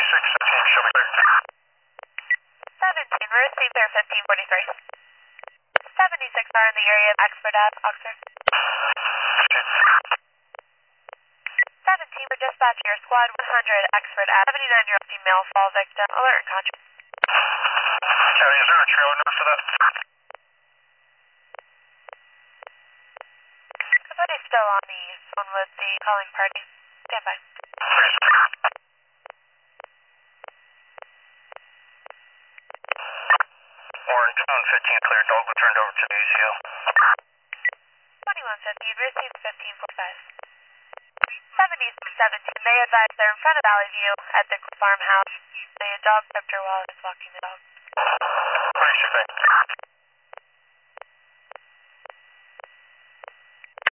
show me clear. 17, we received there 1543. 76 are in the area of Oxford Ave, Oxford. 17, we're dispatching your squad 100 Oxford Ave. 79-year-old female fall victim. Alert and contract. County, is there a trailer number for that? Somebody's still on the phone with the calling party. Stand by. Orange, 15 clear, dog returned over to the ACO. 2150, you received 1545. 7617, they advise they're in front of Valley View at the farmhouse. The dog tripped her while I was walking the dog. Pretty sure thing.